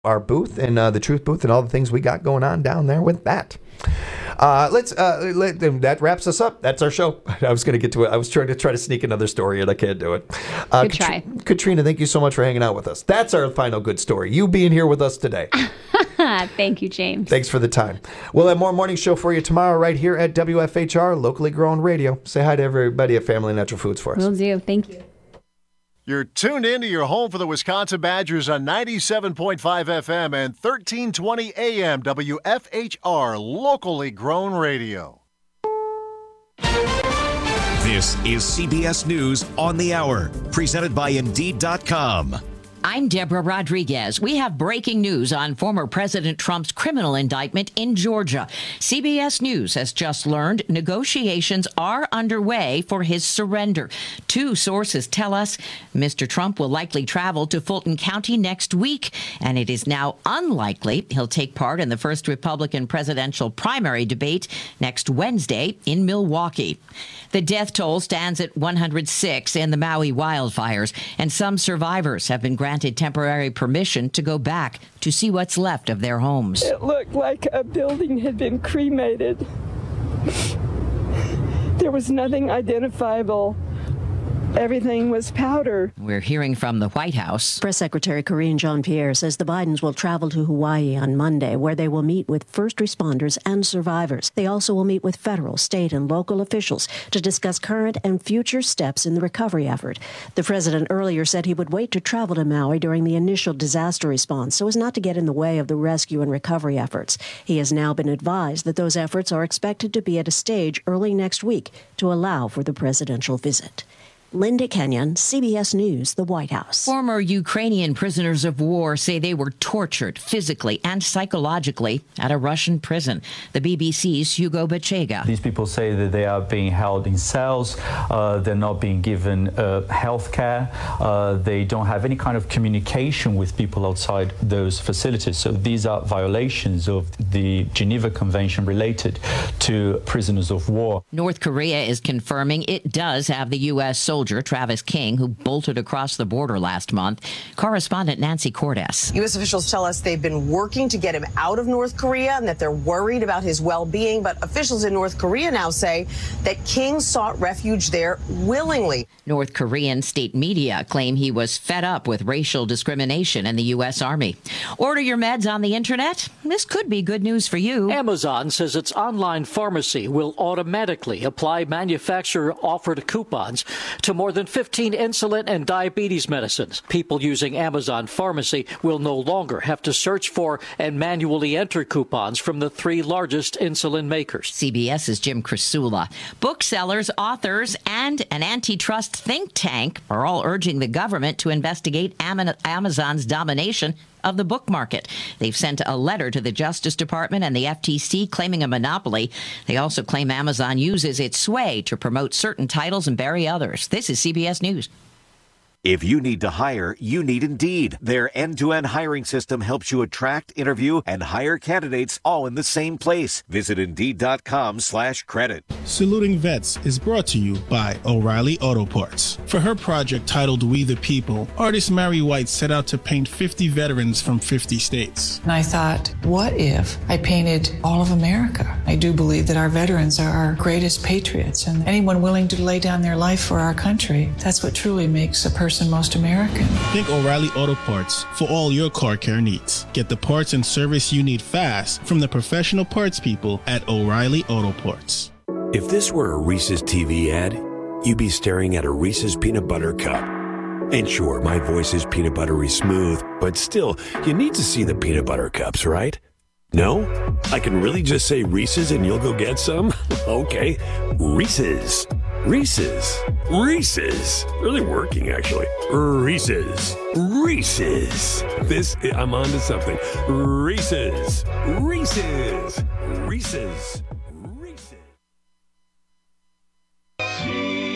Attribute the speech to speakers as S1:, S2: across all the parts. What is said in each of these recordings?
S1: our booth and the Truth booth and all the things we got going on down there with that. That wraps us up. That's our show. I was going to get to it. I was trying to sneak another story and I can't do it.
S2: Good try.
S1: Katrina, thank you so much for hanging out with us. That's our final good story. You being here with us today.
S2: Thank you, James.
S1: Thanks for the time. We'll have more morning show for you tomorrow right here at WFHR, locally grown radio. Say hi to everybody at Family Natural Foods for us.
S2: Will do. Thank you.
S3: You're tuned into your home for the Wisconsin Badgers on 97.5 FM and 1320 AM WFHR, locally grown radio.
S4: This is CBS News on the Hour, presented by Indeed.com.
S5: I'm Deborah Rodriguez. We have breaking news on former President Trump's criminal indictment in Georgia. CBS News has just learned negotiations are underway for his surrender. Two sources tell us Mr. Trump will likely travel to Fulton County next week, and it is now unlikely he'll take part in the first Republican presidential primary debate next Wednesday in Milwaukee. The death toll stands at 106 in the Maui wildfires, and some survivors have been granted temporary permission to go back to see what's left of their homes.
S6: It looked like a building had been cremated. There was nothing identifiable. Everything was powder.
S5: We're hearing from the White House.
S7: Press Secretary Karine Jean-Pierre says the Bidens will travel to Hawaii on Monday, where they will meet with first responders and survivors. They also will meet with federal, state, and local officials to discuss current and future steps in the recovery effort. The president earlier said he would wait to travel to Maui during the initial disaster response so as not to get in the way of the rescue and recovery efforts. He has now been advised that those efforts are expected to be at a stage early next week to allow for the presidential visit. Linda Kenyon, CBS News, the White House.
S5: Former Ukrainian prisoners of war say they were tortured physically and psychologically at a Russian prison. The BBC's Hugo Bachega.
S8: These people say that they are being held in cells, they're not being given health care, they don't have any kind of communication with people outside those facilities. So these are violations of the Geneva Convention related to prisoners of war.
S5: North Korea is confirming it does have the U.S. soldier Travis King, who bolted across the border last month. Correspondent Nancy Cordes.
S9: U.S. officials tell us they've been working to get him out of North Korea and that they're worried about his well-being. But officials in North Korea now say that King sought refuge there willingly.
S5: North Korean state media claim he was fed up with racial discrimination in the U.S. Army. Order your meds on the internet? This could be good news for you.
S10: Amazon says its online pharmacy will automatically apply manufacturer-offered coupons to more than 15 insulin and diabetes medicines. People using Amazon Pharmacy will no longer have to search for and manually enter coupons from the three largest insulin makers.
S5: CBS's Jim Krasula. Booksellers, authors, and an antitrust think tank are all urging the government to investigate Amazon's domination of the book market. They've sent a letter to the Justice Department and the FTC claiming a monopoly. They also claim Amazon uses its sway to promote certain titles and bury others. This is CBS News.
S4: If you need to hire, you need Indeed. Their end-to-end hiring system helps you attract, interview, and hire candidates all in the same place. Visit Indeed.com/credit.
S11: Saluting Vets is brought to you by O'Reilly Auto Parts. For her project titled We the People, artist Mary White set out to paint 50 veterans from 50 states.
S12: And I thought, what if I painted all of America? I do believe that our veterans are our greatest patriots, and anyone willing to lay down their life for our country, that's what truly makes a person most American.
S11: Think O'Reilly Auto Parts for all your car care needs. Get the parts and service you need fast from the professional parts people at O'Reilly Auto Parts.
S13: If this were a Reese's TV ad, you'd be staring at a Reese's peanut butter cup. And sure, my voice is peanut buttery smooth, but still, you need to see the peanut butter cups, right? No? I can really just say Reese's and you'll go get some? Okay, Reese's. Reese's. Reese's. Really working, actually. Reese's. Reese's. I'm on to something. Reese's. Reese's. Reese's. Reese's.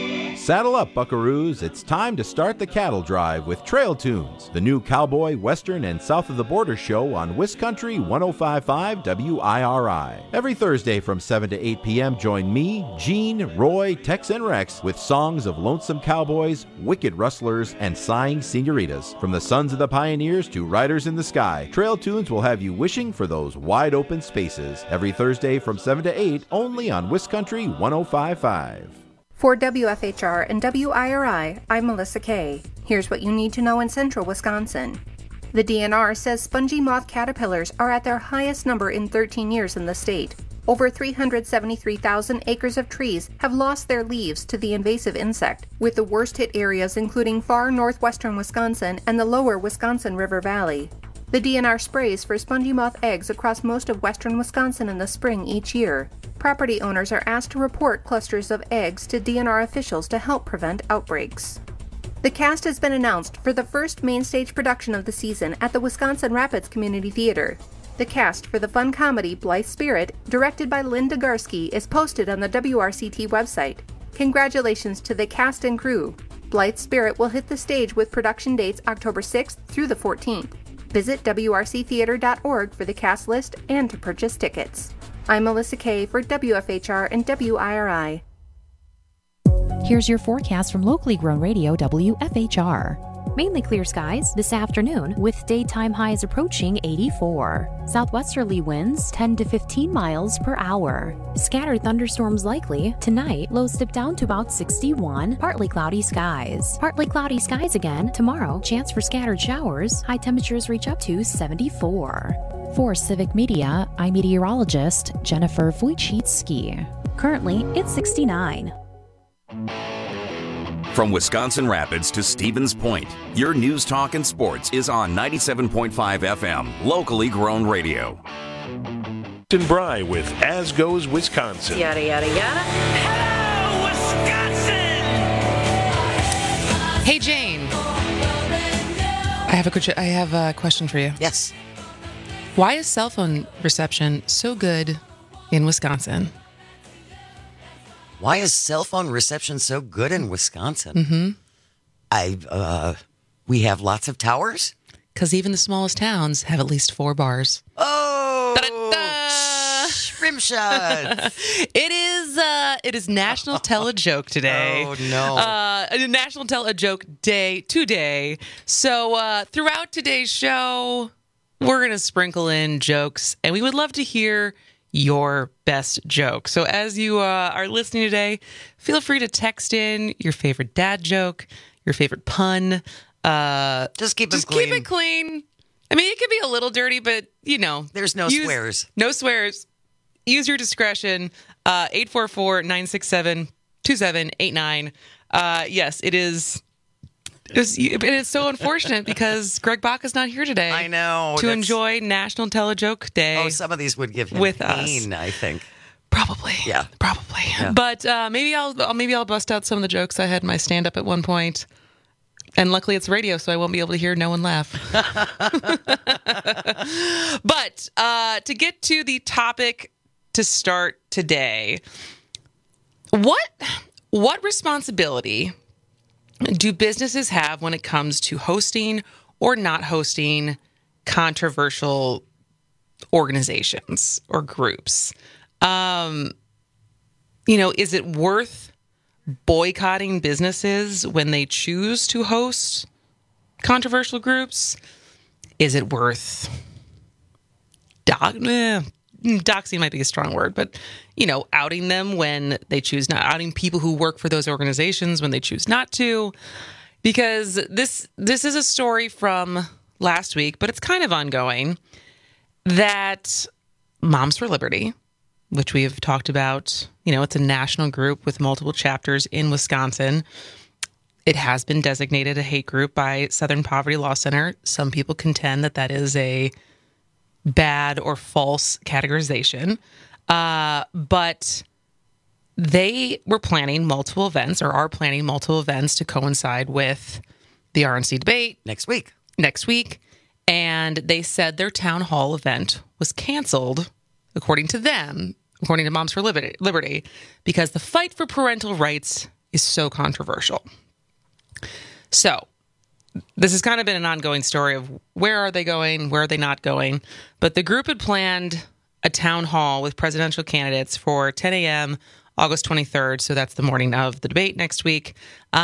S14: Saddle up, buckaroos. It's time to start the cattle drive with Trail Tunes, the new cowboy, western, and south of the border show on Wiscountry 105.5 WIRI. Every Thursday from 7 to 8 p.m., join me, Gene, Roy, Tex, and Rex with songs of lonesome cowboys, wicked rustlers, and sighing senoritas. From the sons of the pioneers to riders in the sky, Trail Tunes will have you wishing for those wide open spaces. Every Thursday from 7 to 8, only on Wiscountry 105.5.
S15: For WFHR and WIRI, I'm Melissa Kay. Here's what you need to know in central Wisconsin. The DNR says spongy moth caterpillars are at their highest number in 13 years in the state. Over 373,000 acres of trees have lost their leaves to the invasive insect, with the worst hit areas including far northwestern Wisconsin and the lower Wisconsin River Valley. The DNR sprays for spongy moth eggs across most of western Wisconsin in the spring each year. Property owners are asked to report clusters of eggs to DNR officials to help prevent outbreaks. The cast has been announced for the first main stage production of the season at the Wisconsin Rapids Community Theater. The cast for the fun comedy Blythe Spirit, directed by Linda Garski, is posted on the WRCT website. Congratulations to the cast and crew. Blythe Spirit will hit the stage with production dates October 6th through the 14th. Visit wrctheater.org for the cast list and to purchase tickets. I'm Melissa Kay for WFHR and WIRI.
S16: Here's your forecast from locally grown radio WFHR. Mainly clear skies this afternoon with daytime highs approaching 84. Southwesterly winds 10 to 15 miles per hour. Scattered thunderstorms likely. Tonight, lows dip down to about 61. Partly cloudy skies. Partly cloudy skies again. Tomorrow, chance for scattered showers. High temperatures reach up to 74. For Civic Media, I'm meteorologist Jennifer Wojcicki. Currently, it's 69.
S17: From Wisconsin Rapids to Stevens Point, your news, talk, and sports is on 97.5 FM, locally grown radio.
S18: Bry with As Goes Wisconsin.
S19: Yada, yada, yada. Hello, Wisconsin!
S20: Hey, Jane. I have a question for you.
S19: Yes.
S20: Why is cell phone reception so good in Wisconsin?
S19: Why is cell phone reception so good in Wisconsin?
S20: Mm-hmm.
S19: We have lots of towers?
S20: Because even the smallest towns have at least 4 bars.
S19: Oh! Da-da-da! Rim shot!
S20: It is National Tell a Joke today.
S19: Oh, no.
S20: National Tell a Joke Day today. So throughout today's show, we're going to sprinkle in jokes, and we would love to hear your best joke. So as you are listening today, feel free to text in your favorite dad joke, your favorite pun.
S19: Just keep it clean.
S20: Keep it clean. I mean, it could be a little dirty, but, you know.
S19: There's no swears.
S20: No swears. Use your discretion. 844-967-2789. Yes, it is. It's so unfortunate because Greg Bach is not here today.
S19: I know.
S20: To enjoy National Tell a Joke Day.
S19: Oh, some of these would give him
S20: with
S19: pain,
S20: us.
S19: I think.
S20: Probably.
S19: Yeah.
S20: Probably.
S19: Yeah.
S20: But maybe I'll bust out some of the jokes I had in my stand-up at one point. And luckily it's radio, so I won't be able to hear no one laugh. But to get to the topic to start today, what responsibility do businesses have when it comes to hosting or not hosting controversial organizations or groups? Is it worth boycotting businesses when they choose to host controversial groups? Is it worth doxing might be a strong word, but, outing them when they choose not, outing people who work for those organizations when they choose not to? Because this is a story from last week, but it's kind of ongoing, that Moms for Liberty, which we have talked about, it's a national group with multiple chapters in Wisconsin. It has been designated a hate group by Southern Poverty Law Center. Some people contend that is a bad or false categorization. But they were planning multiple events, or are planning multiple events, to coincide with the RNC debate.
S19: Next week.
S20: And they said their town hall event was canceled, according to them, according to Moms for Liberty, because the fight for parental rights is so controversial. So this has kind of been an ongoing story of where are they going, where are they not going. But the group had planned a town hall with presidential candidates for 10 a.m. August 23rd. So that's the morning of the debate next week.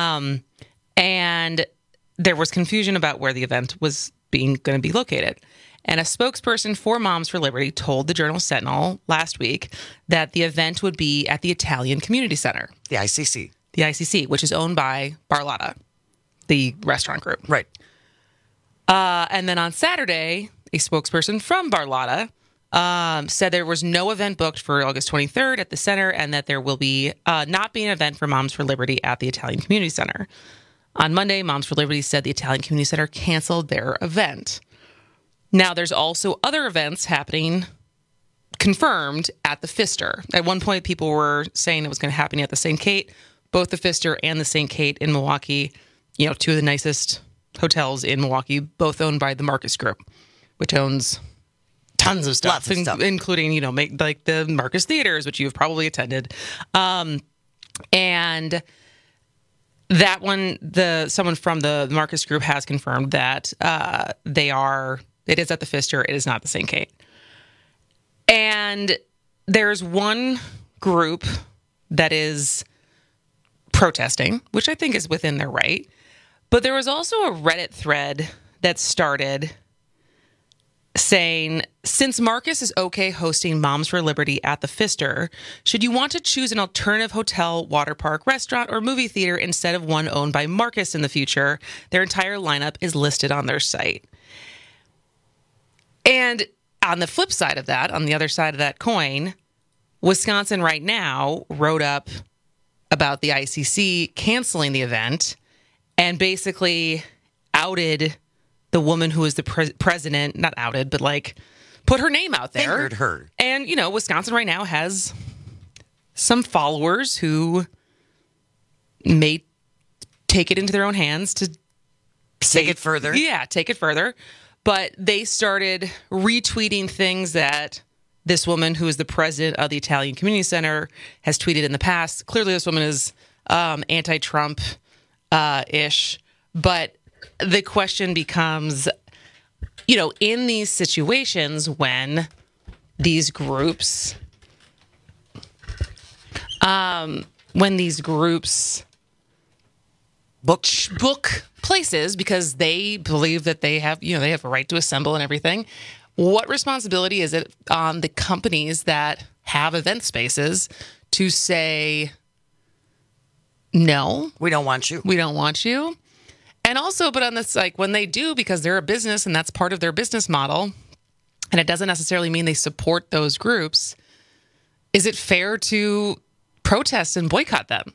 S20: And there was confusion about where the event was going to be located. And a spokesperson for Moms for Liberty told the Journal-Sentinel last week that the event would be at the Italian Community Center.
S19: The ICC.
S20: The ICC, which is owned by Barlotta, the restaurant group.
S19: Right.
S20: And then on Saturday, a spokesperson from Barlotta said there was no event booked for August 23rd at the center and that there will be not be an event for Moms for Liberty at the Italian Community Center. On Monday, Moms for Liberty said the Italian Community Center canceled their event. Now, there's also other events happening confirmed at the Pfister. At one point, people were saying it was going to happen at the St. Kate. Both the Pfister and the St. Kate in Milwaukee, two of the nicest hotels in Milwaukee, both owned by the Marcus Group, which owns tons of stuff, including, like the Marcus Theaters, which you've probably attended. And that one, someone from the Marcus Group has confirmed that it is at the Pfister. It is not the St. Kate. And there's one group that is protesting, which I think is within their right. But there was also a Reddit thread that started saying, since Marcus is okay hosting Moms for Liberty at the Pfister, should you want to choose an alternative hotel, water park, restaurant, or movie theater instead of one owned by Marcus in the future? Their entire lineup is listed on their site. And on the flip side of that, on the other side of that coin, Wisconsin Right Now wrote up about the ICC canceling the event and basically outed the woman who is the president, not outed, but put her name out there.
S19: Fingered her.
S20: And, Wisconsin Right Now has some followers who may take it into their own hands to
S19: take it further.
S20: Yeah, take it further. But they started retweeting things that this woman, who is the president of the Italian Community Center, has tweeted in the past. Clearly, this woman is anti-Trump-ish. But the question becomes, in these situations when these groups, book places because they believe that they have a right to assemble and everything, what responsibility is it on the companies that have event spaces to say, no,
S19: we don't want you.
S20: We don't want you. And also, but on this, when they do, because they're a business and that's part of their business model, and it doesn't necessarily mean they support those groups, is it fair to protest and boycott them?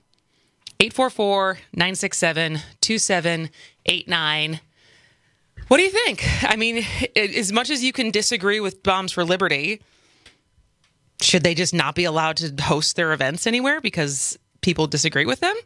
S20: 844-967-2789. What do you think? I mean, as much as you can disagree with Moms for Liberty, should they just not be allowed to host their events anywhere because people disagree with them?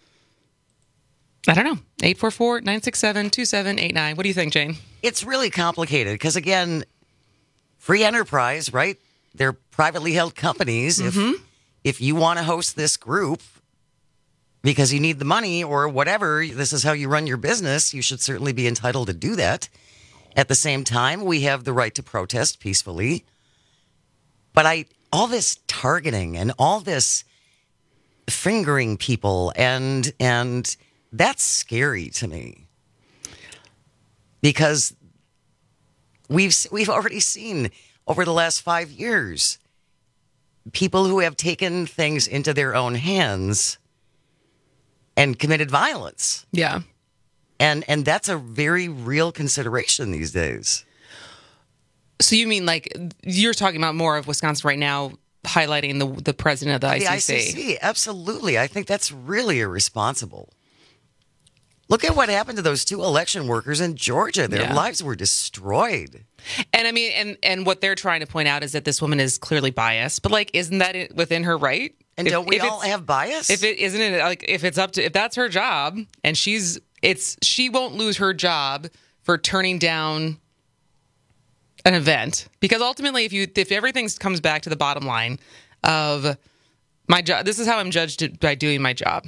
S20: I don't know. 844-967-2789. What do you think, Jane?
S19: It's really complicated because, again, free enterprise, right? They're privately held companies.
S20: Mm-hmm.
S19: If you want to host this group because you need the money or whatever, this is how you run your business, you should certainly be entitled to do that. At the same time, we have the right to protest peacefully. But all this targeting and all this fingering people and that's scary to me. Because we've already seen over the last 5 years people who have taken things into their own hands and committed violence.
S20: Yeah.
S19: And that's a very real consideration these days.
S20: So you mean you're talking about more of Wisconsin Right Now highlighting the president of the ICC?
S19: The ICC, absolutely. I think that's really irresponsible. Look at what happened to those 2 election workers in Georgia. Their lives were destroyed.
S20: And I mean, and what they're trying to point out is that this woman is clearly biased. But isn't that within her right?
S19: And don't we all have bias?
S20: If that's her job, and she won't lose her job for turning down an event, because ultimately, if everything comes back to the bottom line of my job, this is how I'm judged by doing my job.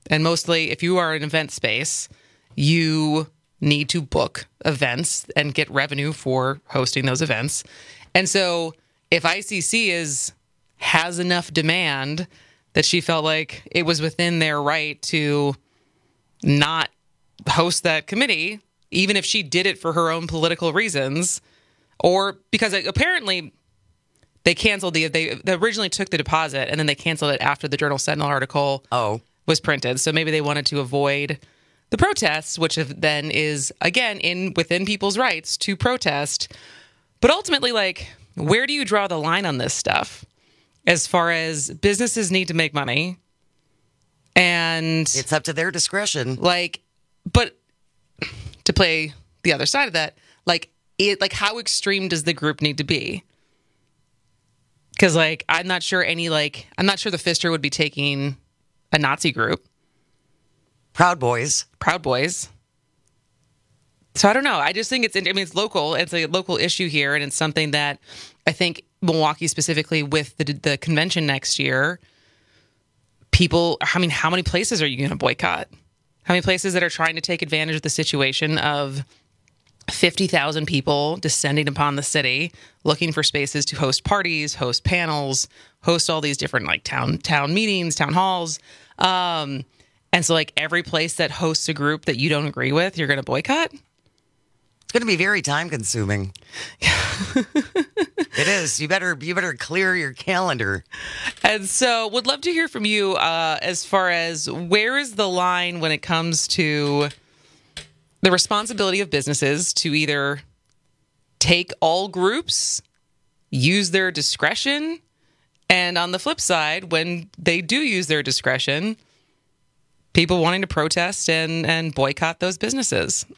S20: And mostly, if you are an event space, you need to book events and get revenue for hosting those events. And so if ICC has enough demand that she felt like it was within their right to not host that committee, even if she did it for her own political reasons, or because apparently they canceled they originally took the deposit and then they canceled it after the Journal Sentinel article was printed. So maybe they wanted to avoid the protests, which then is, again, within people's rights to protest. But ultimately, like, where do you draw the line on this stuff? As far as businesses need to make money, and
S19: it's up to their discretion.
S20: Like, but to play the other side of that, like how extreme does the group need to be? Because like I'm not sure the Pfister would be taking a Nazi group.
S19: Proud Boys.
S20: So I don't know. I just think it's local. It's a local issue here, and it's something that I think Milwaukee specifically with the convention next year, how many places are you going to boycott? How many places that are trying to take advantage of the situation of 50,000 people descending upon the city, looking for spaces to host parties, host panels, host all these different like town meetings, town halls. And so like every place that hosts a group that you don't agree with, you're going to boycott?
S19: It's going to be very time consuming. It is. You better clear your calendar.
S20: And so would love to hear from you as far as where is the line when it comes to the responsibility of businesses to either take all groups, use their discretion, and on the flip side, when they do use their discretion, people wanting to protest and boycott those businesses.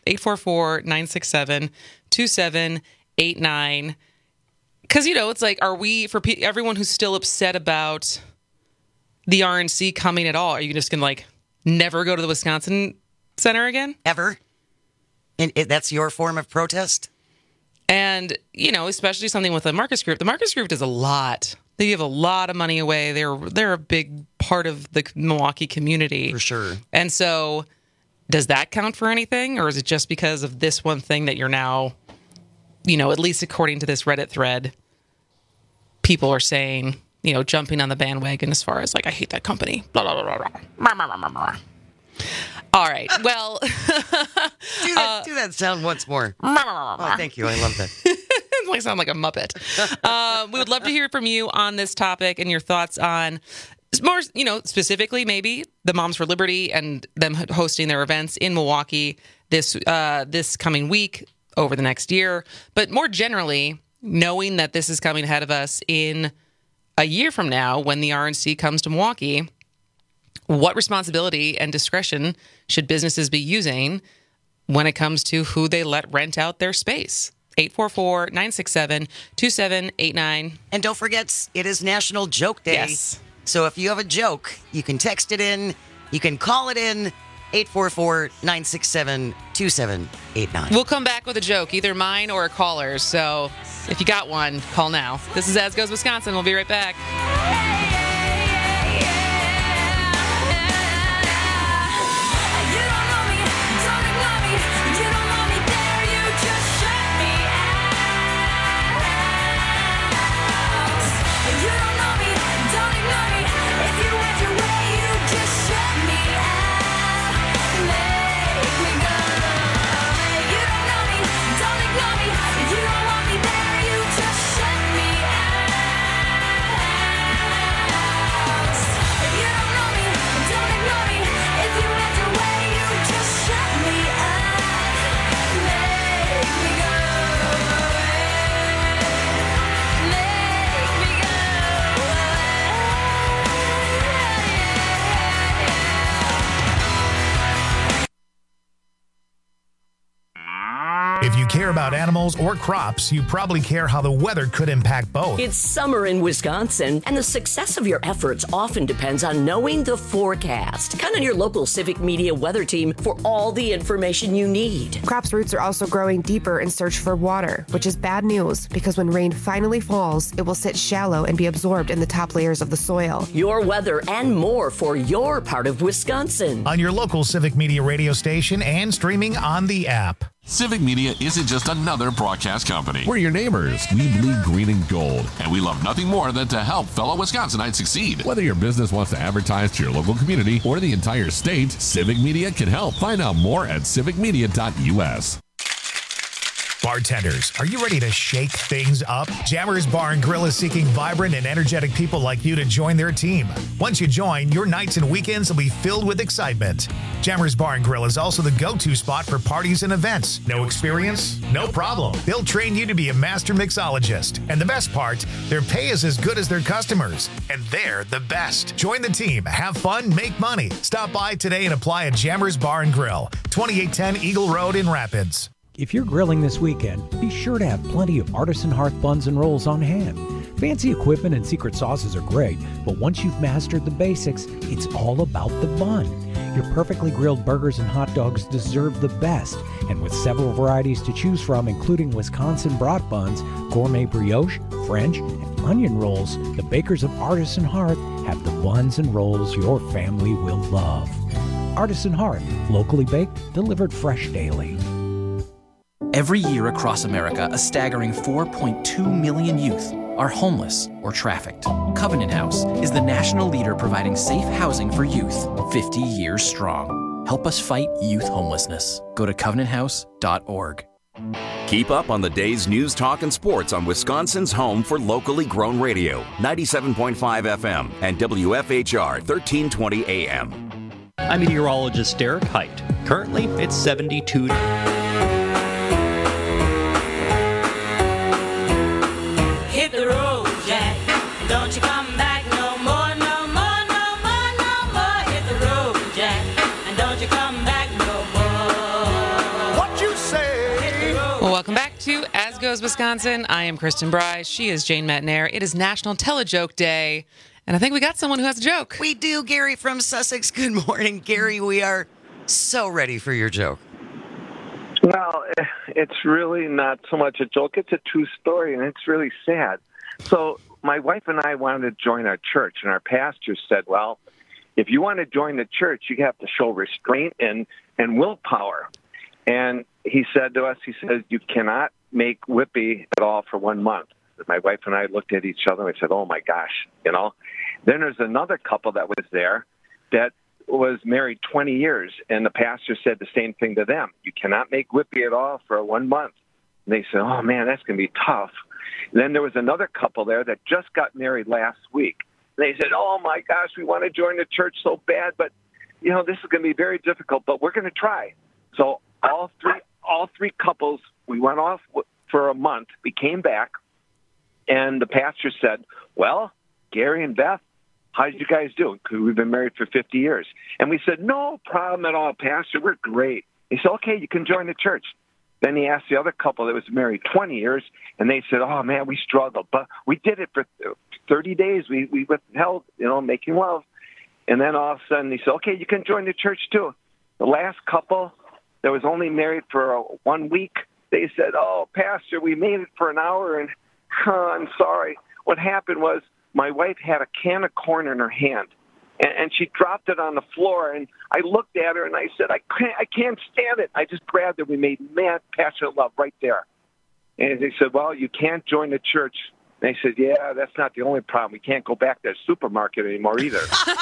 S20: 844-967-2789. Because, it's like, are we, for everyone who's still upset about the RNC coming at all, are you just going to, like, never go to the Wisconsin Center again?
S19: Ever? And that's your form of protest?
S20: And, especially something with the Marcus Group. The Marcus Group does a lot. They give a lot of money away. They're a big part of the Milwaukee community.
S19: For sure.
S20: And so does that count for anything? Or is it just because of this one thing that you're now, at least according to this Reddit thread, people are saying, jumping on the bandwagon as far as like, I hate that company. Blah, blah, blah, blah, blah. All right. Well,
S19: do that sound once more. Oh, thank you. I love that.
S20: I sound like a Muppet. We would love to hear from you on this topic and your thoughts on more, specifically maybe the Moms for Liberty and them hosting their events in Milwaukee this coming week over the next year. But more generally, knowing that this is coming ahead of us in a year from now when the RNC comes to Milwaukee, what responsibility and discretion should businesses be using when it comes to who they let rent out their space? 844-967-2789.
S19: And don't forget, it is National Joke Day.
S20: Yes.
S19: So if you have a joke, you can text it in, you can call it in, 844-967-2789.
S20: We'll come back with a joke, either mine or a caller's. So if you got one, call now. This is As Goes Wisconsin. We'll be right back.
S21: care about animals or crops, you probably care how the weather could impact both.
S22: It's summer in Wisconsin, and the success of your efforts often depends on knowing the forecast. Count on your local Civic Media weather team for all the information you need.
S23: Crops' roots are also growing deeper in search for water, which is bad news because when rain finally falls, it will sit shallow and be absorbed in the top layers of the soil.
S22: Your weather and more for your part of Wisconsin.
S21: On your local Civic Media radio station and streaming on the app.
S24: Civic Media isn't just another broadcast company. We're your neighbors. We bleed green and gold, and we love nothing more than to help fellow Wisconsinites succeed. Whether your business wants to advertise to your local community or the entire state, Civic Media can help. Find out more at civicmedia.us.
S21: Bartenders, are you ready to shake things up? Jammers Bar and Grill is seeking vibrant and energetic people like you to join their team. Once you join, your nights and weekends will be filled with excitement. Jammers Bar and Grill is also the go-to spot for parties and events. No experience? No problem. They'll train you to be a master mixologist. And the best part, their pay is as good as their customers. And they're the best. Join the team, have fun, make money. Stop by today and apply at Jammers Bar and Grill, 2810 Eagle Road in Rapids.
S25: If you're grilling this weekend, be sure to have plenty of Artisan Hearth buns and rolls on hand. Fancy equipment and secret sauces are great, but once you've mastered the basics, it's all about the bun. Your perfectly grilled burgers and hot dogs deserve the best, and with several varieties to choose from, including Wisconsin brat buns, gourmet brioche, French, and onion rolls, the bakers of Artisan Hearth have the buns and rolls your family will love. Artisan Hearth, locally baked, delivered fresh daily.
S26: Every year across America, a staggering 4.2 million youth are homeless or trafficked. Covenant House is the national leader providing safe housing for youth, 50 years strong. Help us fight youth homelessness. Go to covenanthouse.org.
S17: Keep up on the day's news, talk, and sports on Wisconsin's home for locally grown radio, 97.5 FM and WFHR 1320 AM.
S27: I'm meteorologist Derek Height. Currently, it's 72 degrees.
S28: Hit the road, Jack. Don't you come back no more, no more, no more, no more. Hit the road, Jack. And don't you come back no more.
S29: What you say?
S20: Well, welcome back to As Goes Wisconsin. I am Kristen Bry. She is Jane Matnair. It is National Tell-A-Joke Day, and I think we got someone who has a joke.
S19: We do. Gary from Sussex. Good morning, Gary. We are so ready for your joke.
S30: Well, it's really not so much a joke. It's a true story, and it's really sad. So my wife and I wanted to join our church, and our pastor said, well, if you want to join the church, you have to show restraint and willpower. And he said to us, he says, you cannot make whippy at all for 1 month. My wife and I looked at each other and we said, oh, my gosh, you know. Then there's another couple that was there that was married 20 years, and the pastor said the same thing to them. You cannot make whippy at all for 1 month. And they said, oh, man, that's going to be tough. And then there was another couple there that just got married last week. And they said, oh, my gosh, we want to join the church so bad, but, you know, this is going to be very difficult, but we're going to try. So all three couples, we went off for a month. We came back, and the pastor said, well, Gary and Beth, how did you guys do? Because we've been married for 50 years. And we said, no problem at all, Pastor. We're great. He said, okay, you can join the church. Then he asked the other couple that was married 20 years, and they said, oh, man, we struggled. But we did it for 30 days. We withheld, you know, making love. And then all of a sudden he said, okay, you can join the church too. The last couple that was only married for 1 week, they said, oh, Pastor, we made it for an hour, and I'm sorry. What happened was, my wife had a can of corn in her hand, and she dropped it on the floor, and I looked at her, and I said, I can't stand it. I just grabbed her. We made mad, passionate love right there. And they said, well, you can't join the church. And I said, yeah, that's not the only problem. We can't go back to the supermarket anymore either.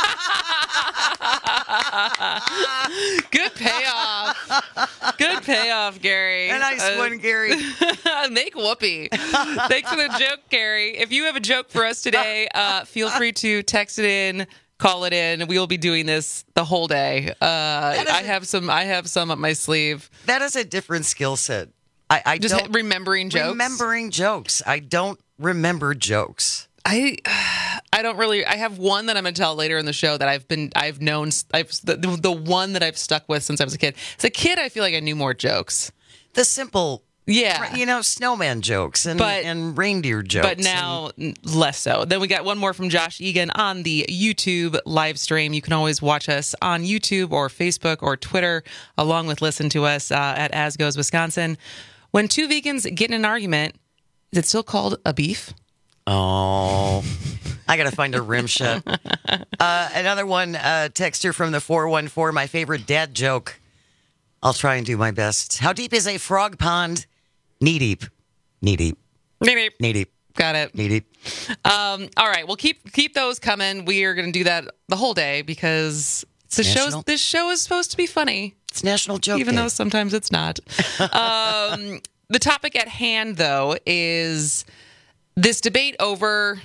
S20: Good payoff. Good payoff, Gary.
S19: A nice one, Gary.
S20: Make whoopee. Thanks for the joke, Gary. If you have a joke for us today, feel free to text it in, call it in. We will be doing this the whole day. I have some up my sleeve.
S19: That is a different skill set. I
S20: just
S19: don't
S20: remembering jokes.
S19: Remembering jokes. I don't remember jokes.
S20: I don't really. I have one that I'm going to tell later in the show that I've known. The one that I've stuck with since I was a kid. As a kid, I feel like I knew more jokes.
S19: The simple Yeah. Snowman jokes and reindeer jokes.
S20: But now less so. Then we got one more from Josh Egan on the YouTube live stream. You can always watch us on YouTube or Facebook or Twitter, along with listen to us at As Goes Wisconsin. When two vegans get in an argument, is it still called a beef?
S19: Oh, I got to find a rim shot. Another one, texter from the 414, my favorite dad joke. I'll try and do my best. How deep is a frog pond? Knee deep. Knee deep.
S20: Knee deep.
S19: Knee deep.
S20: Got it.
S19: Knee deep.
S20: All right. Well, keep those coming. We are going to do that the whole day because this show is supposed to be funny.
S19: It's National Joke
S20: Even
S19: Day.
S20: though sometimes it's not. The topic at hand, though, is this debate over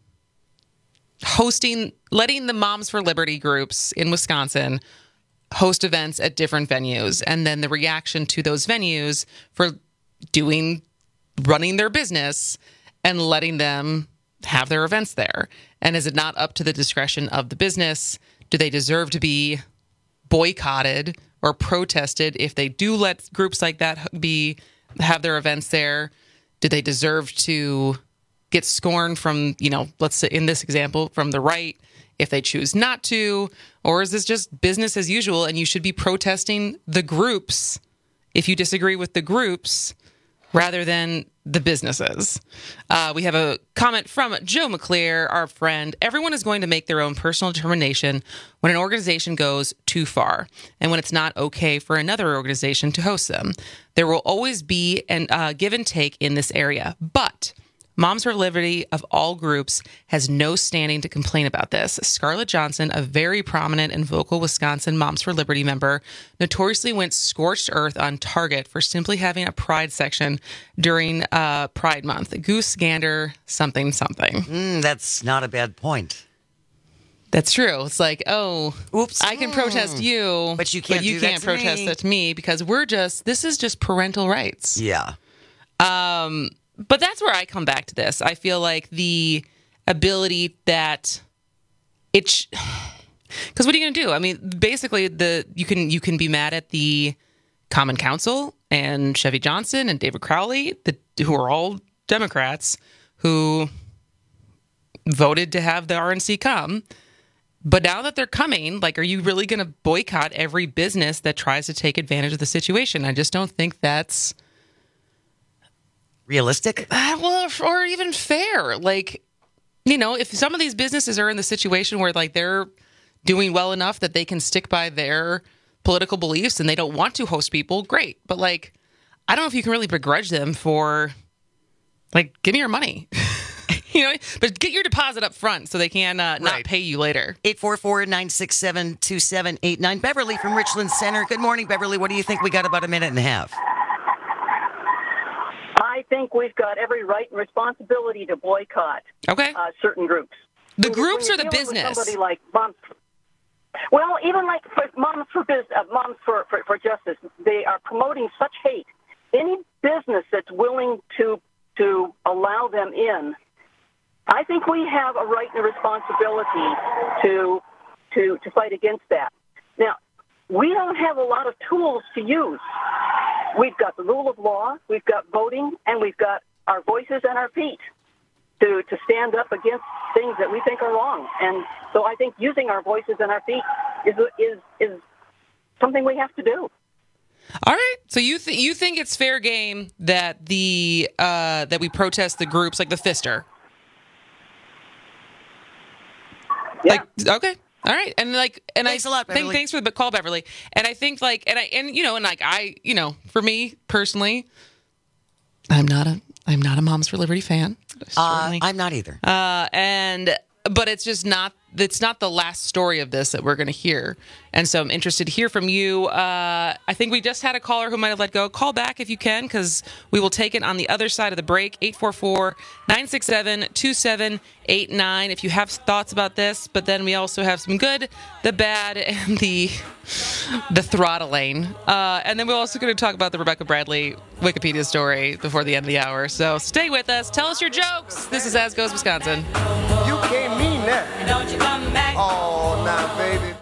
S20: letting the Moms for Liberty groups in Wisconsin host events at different venues, and then the reaction to those venues for running their business and letting them have their events there. And is it not up to the discretion of the business? Do they deserve to be boycotted or protested if they do let groups like that have their events there? Do they deserve to get scorned from, let's say in this example, from the right if they choose not to? Or is this just business as usual and you should be protesting the groups if you disagree with the groups rather than the businesses? We have a comment from Joe McClear, our friend. Everyone is going to make their own personal determination when an organization goes too far and when it's not okay for another organization to host them. There will always be a give and take in this area, but Moms for Liberty of all groups has no standing to complain about this. Scarlett Johnson, a very prominent and vocal Wisconsin Moms for Liberty member, notoriously went scorched earth on Target for simply having a pride section during Pride Month. Goose gander something.
S19: That's not a bad point.
S20: That's true. It's like, oops, I can protest you,
S19: but you can't
S20: protest it to me because this is just parental rights.
S19: Yeah.
S20: But that's where I come back to this. I feel like the ability that because what are you going to do? I mean, basically, you can be mad at the Common Council and Chevy Johnson and David Crowley, who are all Democrats who voted to have the RNC come. But now that they're coming, are you really going to boycott every business that tries to take advantage of the situation? I just don't think that's
S19: realistic?
S20: Or even fair. If some of these businesses are in the situation where they're doing well enough that they can stick by their political beliefs and they don't want to host people, great. But I don't know if you can really begrudge them for give me your money. But get your deposit up front so they can not pay you later.
S19: 844-967-2789. Beverly from Richland Center. Good morning, Beverly. What do you think? We got about a minute and a half.
S1: I think we've got every right and responsibility to boycott certain groups.
S20: The groups or the business?
S1: Somebody like Moms. Well, even for Moms for Justice, they are promoting such hate. Any business that's willing to allow them in, I think we have a right and a responsibility to fight against that. Now, we don't have a lot of tools to use. We've got the rule of law, we've got voting, and we've got our voices and our feet to stand up against things that we think are wrong. And so I think using our voices and our feet is something we have to do.
S20: All right. So you think it's fair game that that we protest the groups like the Fister?
S1: Yeah.
S20: Okay. All right,
S19: Thanks a lot, Beverly.
S20: Thanks for the call, Beverly. And I think for me personally, I'm not a Moms for Liberty fan.
S19: I'm not either.
S20: But it's just not. It's not the last story of this that we're going to hear. And so I'm interested to hear from you. I think we just had a caller who might have let go. Call back if you can, because we will take it on the other side of the break. 844-967-2789 if you have thoughts about this. But then we also have some good, the bad, and the throttling. And then we're also going to talk about the Rebecca Bradley Wikipedia story before the end of the hour. So stay with us. Tell us your jokes. This is As Goes Wisconsin.
S2: You can't mean that.
S28: Don't you come back.
S2: Oh, now, baby.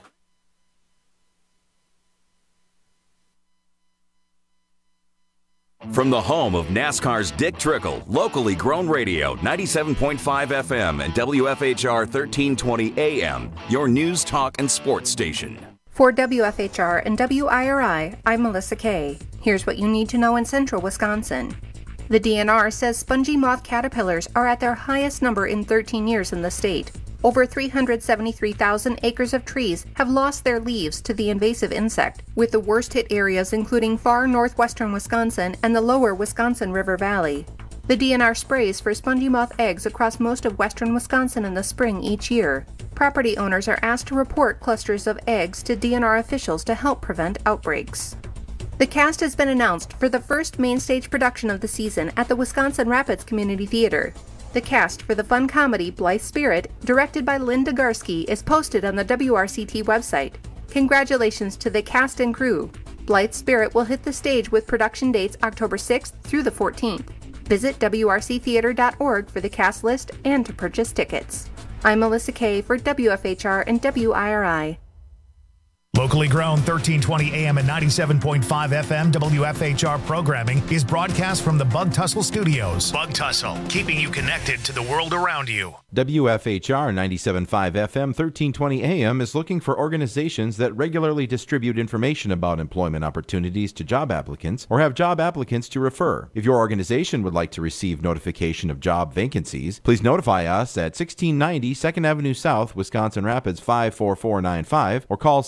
S17: From the home of NASCAR's Dick Trickle, locally grown radio, 97.5 FM and WFHR 1320 AM, your news, talk, and sports station.
S15: For WFHR and WIRI, I'm Melissa Kay. Here's what you need to know in central Wisconsin. The DNR says spongy moth caterpillars are at their highest number in 13 years in the state. Over 373,000 acres of trees have lost their leaves to the invasive insect, with the worst hit areas including far northwestern Wisconsin and the lower Wisconsin River Valley. The DNR sprays for spongy moth eggs across most of western Wisconsin in the spring each year. Property owners are asked to report clusters of eggs to DNR officials to help prevent outbreaks. The cast has been announced for the first main stage production of the season at the Wisconsin Rapids Community Theater. The cast for the fun comedy Blythe Spirit, directed by Linda Garski, is posted on the WRCT website. Congratulations to the cast and crew. Blythe Spirit will hit the stage with production dates October 6th through the 14th. Visit wrctheater.org for the cast list and to purchase tickets. I'm Melissa Kay for WFHR and WIRI.
S21: Locally grown 1320 AM and 97.5 FM WFHR programming is broadcast from the Bug Tussle Studios. Bug Tussle, keeping you connected to the world around you.
S14: WFHR 97.5 FM 1320 AM is looking for organizations that regularly distribute information about employment opportunities to job applicants or have job applicants to refer. If your organization would like to receive notification of job vacancies, please notify us at 1690 2nd Avenue South, Wisconsin Rapids 54495 or call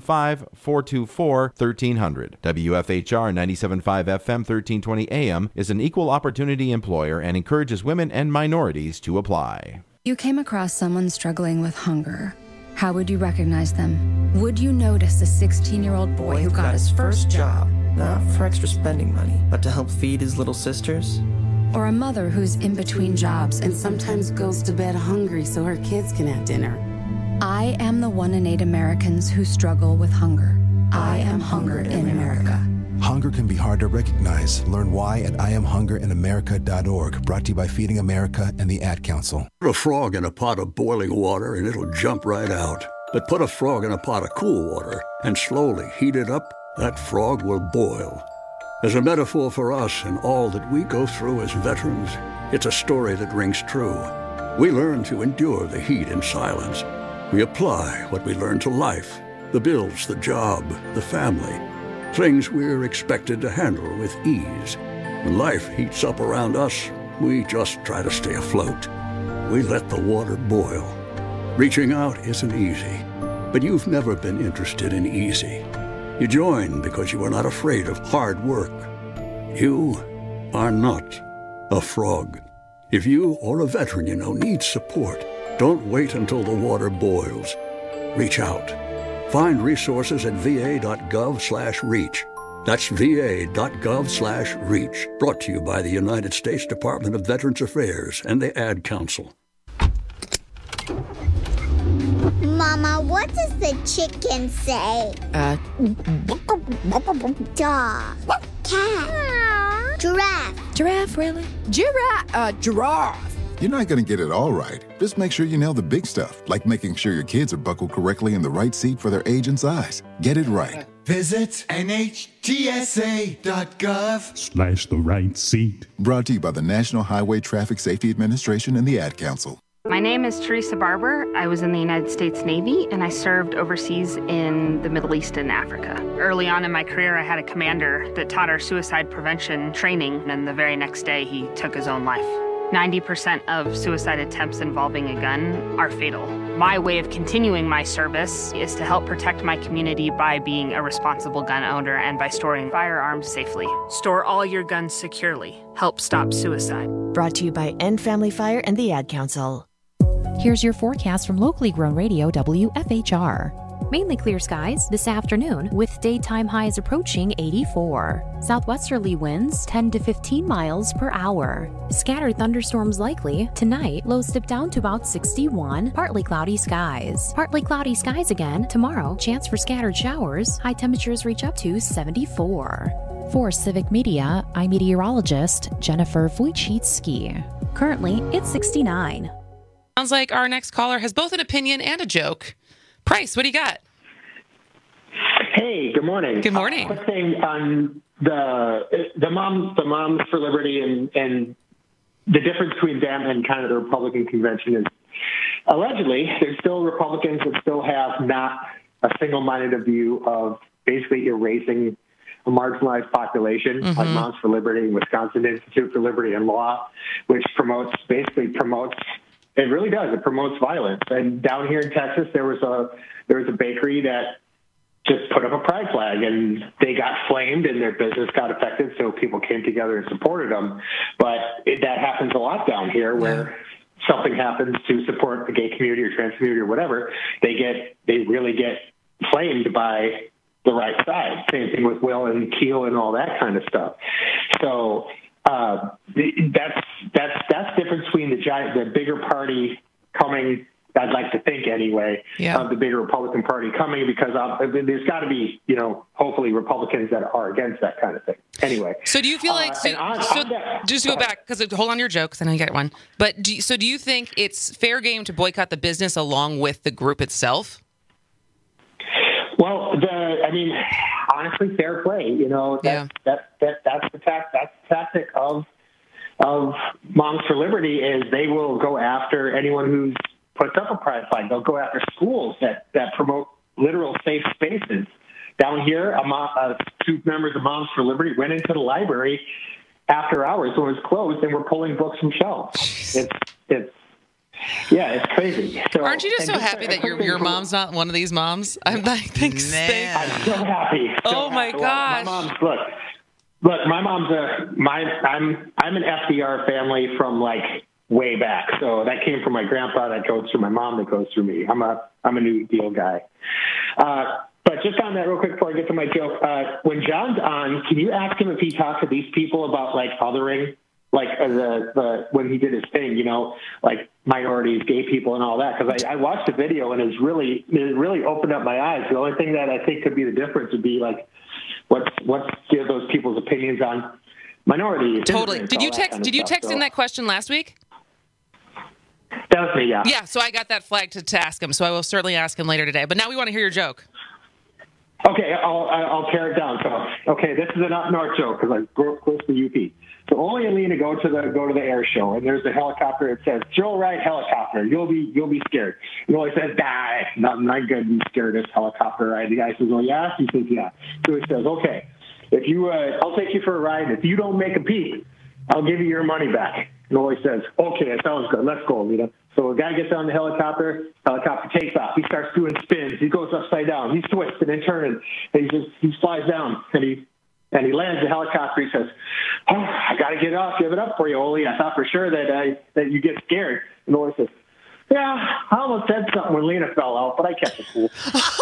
S14: 715-424-1300. WFHR 97.5 FM 1320 AM is an equal opportunity employer and encourages women and minorities to apply.
S3: You came across someone struggling with hunger. How would you recognize them? Would you notice a 16-year-old boy who got his first job?
S4: Not for extra spending money, but to help feed his little sisters?
S3: Or a mother who's in between jobs
S5: and sometimes goes to bed hungry so her kids can have dinner?
S3: I am the 1 in 8 Americans who struggle with hunger. I am Hunger in America.
S6: Hunger can be hard to recognize. Learn why at IamHungerInAmerica.org. Brought to you by Feeding America and the Ad Council.
S7: Put a frog in a pot of boiling water and it'll jump right out. But put a frog in a pot of cool water and slowly heat it up, that frog will boil. As a metaphor for us and all that we go through as veterans, it's a story that rings true. We learn to endure the heat in silence. We apply what we learn to life, the bills, the job, the family, things we're expected to handle with ease. When life heats up around us, we just try to stay afloat. We let the water boil. Reaching out isn't easy, but you've never been interested in easy. You join because you are not afraid of hard work. You are not a frog. If you or a veteran you know needs support, don't wait until the water boils. Reach out. Find resources at va.gov/reach. That's va.gov/reach. Brought to you by the United States Department of Veterans Affairs and the Ad Council.
S8: Mama, what does the chicken say? Dog. Cat. Giraffe.
S3: Giraffe, really?
S9: Giraffe. You're not going to get it all right. Just make sure you nail the big stuff, like making sure your kids are buckled correctly in the right seat for their age and size. Get it right.
S10: Visit NHTSA.gov/the
S9: right seat. Brought to you by the National Highway Traffic Safety Administration and the Ad Council.
S12: My name is Teresa Barber. I was in the United States Navy, and I served overseas in the Middle East and Africa. Early on in my career, I had a commander that taught our suicide prevention training, and the very next day, he took his own life. 90% of suicide attempts involving a gun are fatal. My way of continuing my service is to help protect my community by being a responsible gun owner and by storing firearms safely. Store all your guns securely. Help stop suicide.
S29: Brought to you by End Family Fire and the Ad Council.
S16: Here's your forecast from locally grown radio WFHR. Mainly clear skies this afternoon with daytime highs approaching 84. Southwesterly winds 10 to 15 miles per hour. Scattered thunderstorms likely. Tonight, lows dip down to about 61. Partly cloudy skies. Partly cloudy skies again. Tomorrow, chance for scattered showers. High temperatures reach up to 74. For Civic Media, I'm meteorologist Jennifer Wojcicki. Currently, it's 69.
S20: Sounds like our next caller has both an opinion and a joke. Price, what do you got?
S31: Hey, good morning.
S20: Good morning.
S31: Quick thing on
S11: the Moms for Liberty and the difference between them and kind of the Republican convention is allegedly there's still Republicans that still have not a single-minded view of basically erasing a marginalized population, like Moms for Liberty, Wisconsin Institute for Liberty and Law, which promotes, it really does, it promotes violence. And down here in Texas, there was a bakery that just put up a pride flag, and they got flamed and their business got affected, so people came together and supported them. But that happens a lot down here where something happens to support the gay community or trans community or whatever, they really get flamed by the right side. Same thing with Will and Keel and all that kind of stuff. So that's the difference between the bigger party coming. I'd like to think anyway of the bigger Republican Party coming, because there's got to be, hopefully Republicans that are against that kind of thing. Anyway.
S20: So do you feel like, just to go back, because hold on to your joke, because I know you got one. But do you think it's fair game to boycott the business along with the group itself?
S11: Well, honestly, fair play. That's the tactic of Moms for Liberty is they will go after anyone who's puts up a pride flag. They'll go after schools that promote literal safe spaces. Down here, two members of Moms for Liberty went into the library after hours when it was closed and were pulling books from shelves. It's crazy. So,
S20: aren't you just so happy that your mom's not one of these moms? I'm like, thanks.
S11: I'm so happy.
S20: My gosh.
S11: My mom's look. My mom's I'm an FDR family from like way back. So that came from my grandpa, that goes through my mom, that goes through me. I'm a New Deal guy. But just on that real quick before I get to my joke, when John's on, can you ask him if he talks to these people about like othering, like when he did his thing, like minorities, gay people, and all that? Because I watched the video and it really opened up my eyes. The only thing that I think could be the difference would be like what's those people's opinions on minorities.
S20: Totally. Did you text in that question last week?
S11: That was me, yeah.
S20: Yeah, so I got that flag to ask him, so I will certainly ask him later today. But now we want to hear your joke.
S11: Okay, I'll tear it down. So, this is an up north joke because I grew up close to UP. So Ole and Lena go to the air show, and there's a helicopter. It says, "Joe Wright helicopter. You'll be scared." And Ole says, "Die, I'm not good. Be scared of this helicopter ride." The guy says, "Oh yeah." He says, "Yeah." So he says, "Okay, if you, I'll take you for a ride. If you don't make a peep, I'll give you your money back." And Ole says, "Okay, that sounds good. Let's go, Lena." So a guy gets on the helicopter takes off. He starts doing spins. He goes upside down. He's twisting and turning. And he flies down and he lands the helicopter. He says, "Oh, I got to get off. Give it up for you, Ole. I thought for sure that you get scared." And Ole says, "Yeah, I almost said something when Lena fell out, but I kept it cool."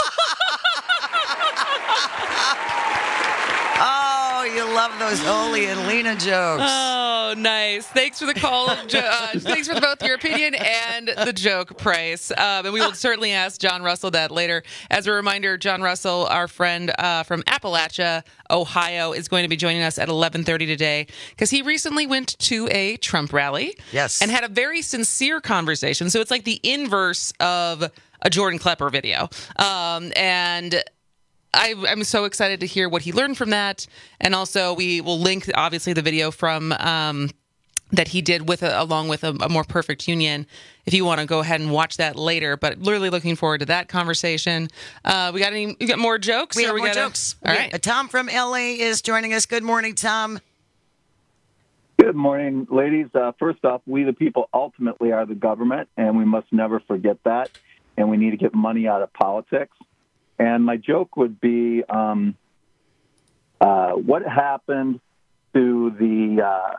S19: Oh, you love those Ole and Lena jokes.
S20: Oh, nice. Thanks for the call. Thanks for both your opinion and the joke, Price. And we will certainly ask John Russell that later. As a reminder, John Russell, our friend from Appalachia, Ohio, is going to be joining us at 11:30 today because he recently went to a Trump rally.
S19: Yes.
S20: And had a very sincere conversation. So it's like the inverse of a Jordan Klepper video. And I'm so excited to hear what he learned from that. And also we will link, obviously, the video from that he did along with a More Perfect Union if you want to go ahead and watch that later. But really looking forward to that conversation. We got more jokes?
S19: We have more jokes.
S20: All right.
S19: Tom from LA is joining us. Good morning, Tom.
S13: Good morning, ladies. First off, we the people ultimately are the government, and we must never forget that. And we need to get money out of politics. And my joke would be, what happened to the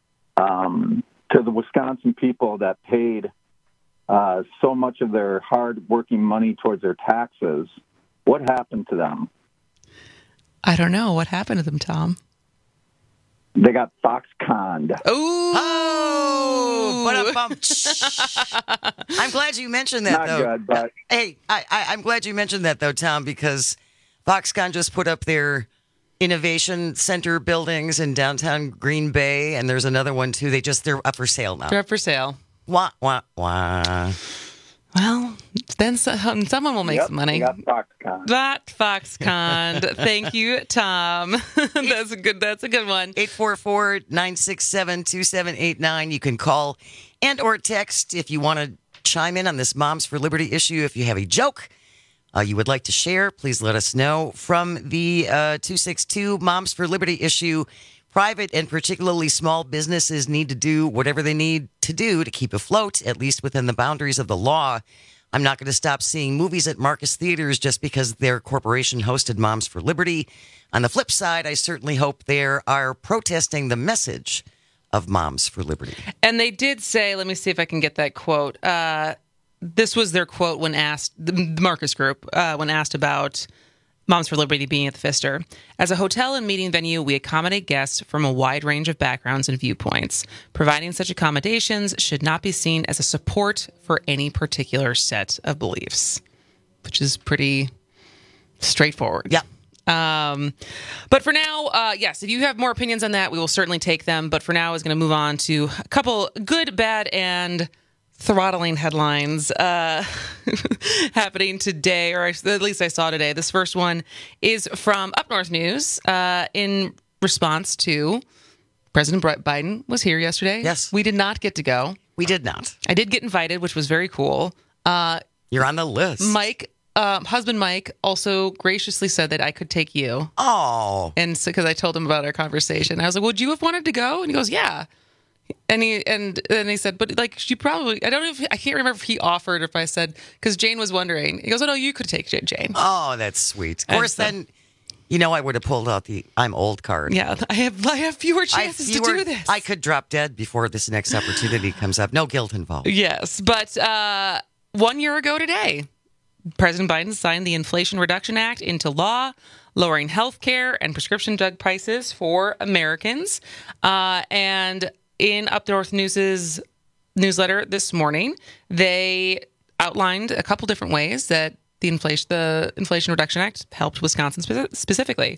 S13: Wisconsin people that paid so much of their hard-working money towards their taxes? What happened to them?
S20: I don't know. What happened to them, Tom?
S13: They got Foxconned.
S19: I'm glad you mentioned that, though.
S13: Not good, but...
S19: Hey, I'm glad you mentioned that, though, Tom, because Foxconn just put up their innovation center buildings in downtown Green Bay, and there's another one, too. They're up for sale now.
S20: They're up for sale.
S19: Wah, wah, wah.
S20: Well, then someone will make some money.
S13: We got Foxconn.
S20: That Foxconn. Thank you, Tom. That's a good one.
S19: 844-967-2789. You can call and or text if you want to chime in on this Moms for Liberty issue. If you have a joke you would like to share, please let us know. From the 262 Moms for Liberty issue, private and particularly small businesses need to do whatever they need to do to keep afloat, at least within the boundaries of the law. I'm not going to stop seeing movies at Marcus Theaters just because their corporation hosted Moms for Liberty. On the flip side, I certainly hope they are protesting the message of Moms for Liberty.
S20: And they did say, let me see if I can get that quote. This was their quote when asked, the Marcus Group, when asked about Moms for Liberty being at the Pfister. As a hotel and meeting venue, we accommodate guests from a wide range of backgrounds and viewpoints. Providing such accommodations should not be seen as a support for any particular set of beliefs, which is pretty straightforward.
S19: Yeah.
S20: But for now, yes, if you have more opinions on that, we will certainly take them. But for now, I was going to move on to a couple good, bad, and throttling headlines happening today, or at least I saw today. This first one is from Up North News in response to President Biden was here yesterday.
S19: Yes.
S20: We did not get to go.
S19: We did not.
S20: I did get invited, which was very cool.
S19: You're on the list.
S20: Mike, husband Mike, also graciously said that I could take you.
S19: Oh.
S20: And so, because I told him about our conversation. I was like, would you have wanted to go? And he goes, yeah. And then he said, but like, you probably, I can't remember if he offered or if I said, because Jane was wondering. He goes, oh, no, you could take Jane.
S19: Oh, that's sweet. Of course, then, I would have pulled out the I'm old card.
S20: Yeah, I have fewer chances to do this.
S19: I could drop dead before this next opportunity comes up. No guilt involved.
S20: Yes, but 1 year ago today, President Biden signed the Inflation Reduction Act into law, lowering health care and prescription drug prices for Americans. And in Up North News's newsletter this morning, they outlined a couple different ways that the Inflation Reduction Act helped Wisconsin specifically.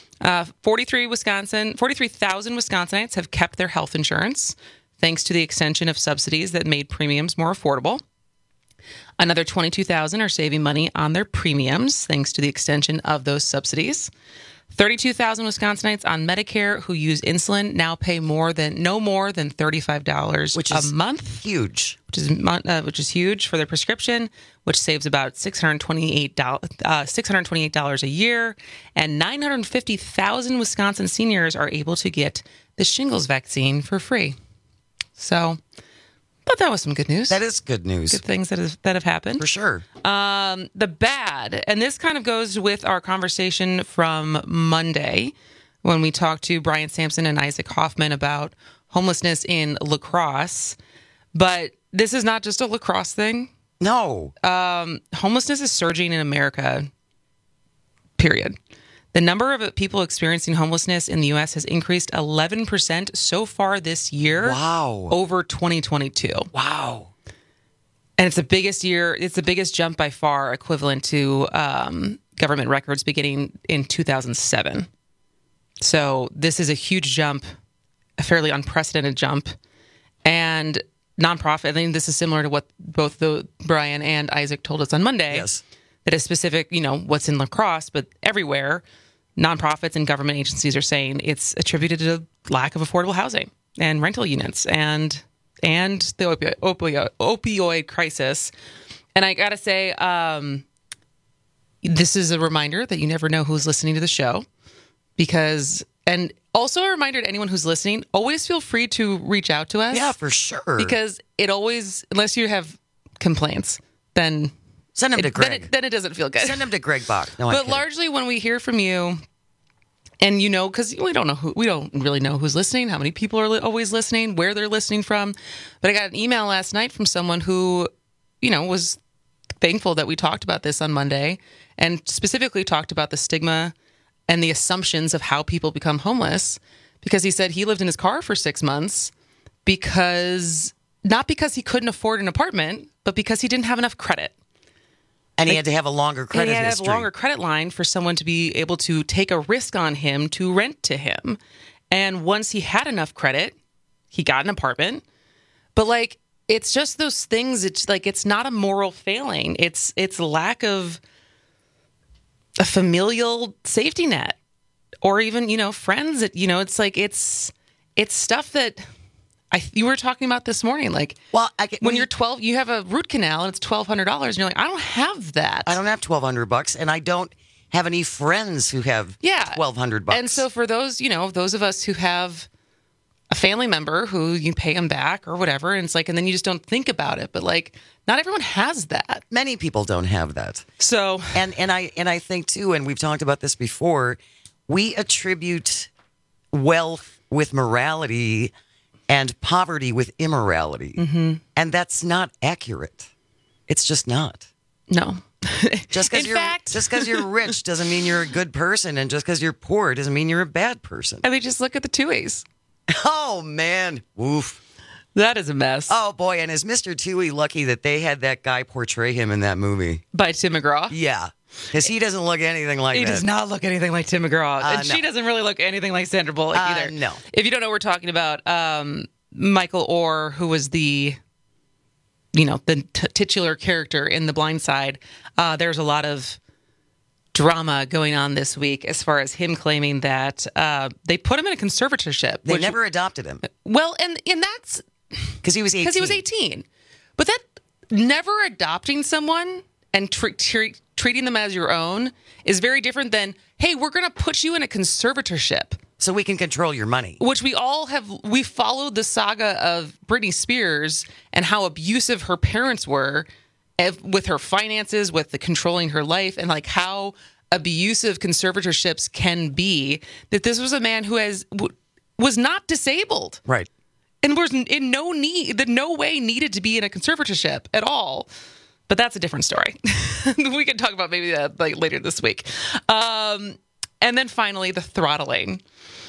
S20: 43,000 Wisconsinites have kept their health insurance thanks to the extension of subsidies that made premiums more affordable. Another 22,000 are saving money on their premiums thanks to the extension of those subsidies. 32,000 Wisconsinites on Medicare who use insulin now pay no more than $35 a month.
S19: Huge.
S20: Which is huge for their prescription, which saves about $628 a year. And 950,000 Wisconsin seniors are able to get the shingles vaccine for free. So, but that was some good news.
S19: That is good news.
S20: Good things that have happened.
S19: For sure.
S20: The bad, and this kind of goes with our conversation from Monday when we talked to Brian Sampson and Isaac Hoffman about homelessness in La Crosse. But this is not just a La Crosse thing.
S19: No.
S20: Homelessness is surging in America, period. The number of people experiencing homelessness in the U.S. has increased 11% so far this year.
S19: Wow.
S20: Over 2022.
S19: Wow.
S20: And it's the biggest jump by far, equivalent to government records beginning in 2007. So this is a huge jump, a fairly unprecedented jump. And nonprofit, I think this is similar to what both Brian and Isaac told us on Monday.
S19: Yes.
S20: That is specific, what's in La Crosse, but everywhere, nonprofits and government agencies are saying it's attributed to lack of affordable housing and rental units and the opioid crisis. And I got to say, this is a reminder that you never know who's listening to the show. And also a reminder to anyone who's listening, always feel free to reach out to us.
S19: Yeah, for sure.
S20: Because it always, unless you have complaints, then
S19: send them to Greg.
S20: Then it doesn't feel good.
S19: Send them to Greg Bach. No,
S20: but largely when we hear from you, and because we don't really know who's listening, how many people are always listening, where they're listening from. But I got an email last night from someone who, was thankful that we talked about this on Monday and specifically talked about the stigma and the assumptions of how people become homeless, because he said he lived in his car for 6 months not because he couldn't afford an apartment, but because he didn't have enough credit.
S19: And he had to have a longer credit history.
S20: He had to have a longer credit line for someone to be able to take a risk on him to rent to him. And once he had enough credit, he got an apartment. But it's just those things. It's like, it's not a moral failing. It's lack of a familial safety net, or even, friends that, it's like, it's stuff that you were talking about this morning. Like,
S19: well,
S20: when you're 12, you have a root canal and it's $1,200 and you're like, I don't have that.
S19: I don't have $1,200 and I don't have any friends who have $1,200.
S20: And so for those, those of us who have a family member who you pay them back or whatever, and it's like, and then you just don't think about it. But like, not everyone has that.
S19: Many people don't have that.
S20: So,
S19: and I think too, and we've talked about this before, we attribute wealth with morality and poverty with immorality.
S20: Mm-hmm.
S19: And that's not accurate. It's just not.
S20: No.
S19: Just because you're rich doesn't mean you're a good person, and just because you're poor doesn't mean you're a bad person.
S20: I mean, just look at the Tuohys.
S19: Oh, man. Woof.
S20: That is a mess.
S19: Oh, boy. And is Mr. Tuohy lucky that they had that guy portray him in that movie?
S20: By Tim McGraw?
S19: Yeah. Because he doesn't look anything like that.
S20: He does not look anything like Tim McGraw. And
S19: no.
S20: She doesn't really look anything like Sandra Bullock either.
S19: No.
S20: If you don't know what we're talking about, Michael Orr, who was the titular character in The Blind Side, there's a lot of drama going on this week as far as him claiming that they put him in a conservatorship.
S19: They never adopted him.
S20: Well, and that's
S19: because he was 18.
S20: Because he was 18. But that never adopting someone and treating them as your own is very different than, hey, we're going to put you in a conservatorship
S19: so we can control your money.
S20: Which we all have. We followed the saga of Britney Spears and how abusive her parents were with her finances, with the controlling her life, and like how abusive conservatorships can be. That this was a man who was not disabled,
S19: right,
S20: and was in no way needed to be in a conservatorship at all. But that's a different story. We can talk about maybe that like later this week. And then finally, the throttling.